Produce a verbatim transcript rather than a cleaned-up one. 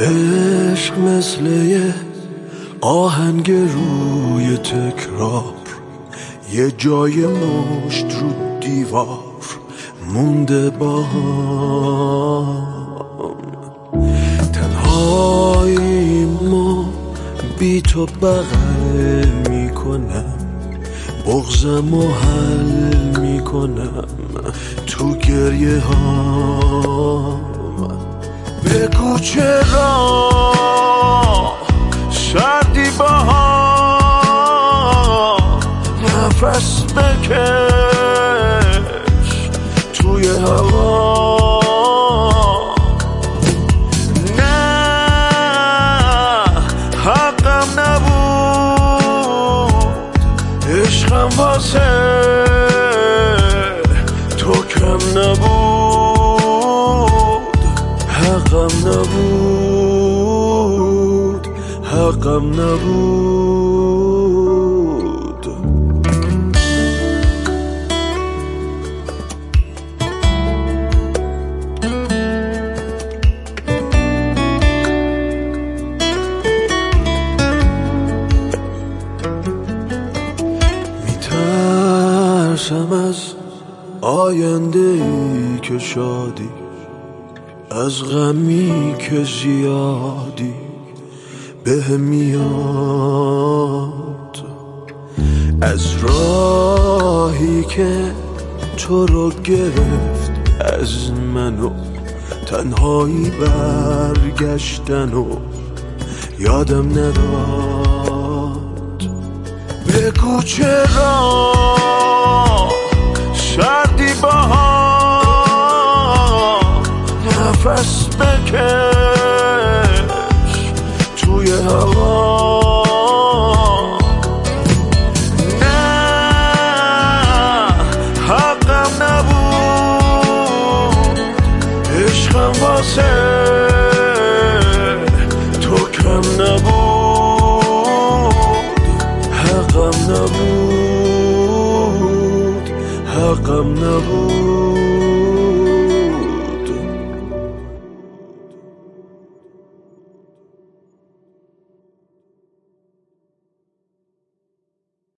عشق مثل یه آهنگ روی تکرار، یه جای مشت رو دیوار مونده با هم. تنهاییمو بی تو بغل میکنم، بغضمو حل میکنم تو گریه هام. بگو چرا سردی با هم، نفس بکش توی هوا. نه حقم نبود، عشقم واسه تو کم نبود. حقم نبود، حقم نبود. میترسم از آینده ای که شادی، از غمی که زیادی به میاد، از راهی که تو رو گرفت از منو، تنهایی برگشتن و یادم نداد. بگو چرا سردی با هم، نفس بکش توی هوا. نه حقم نبود، عشقم واسه تو کم نبود. حقم نبود، حقم نبود.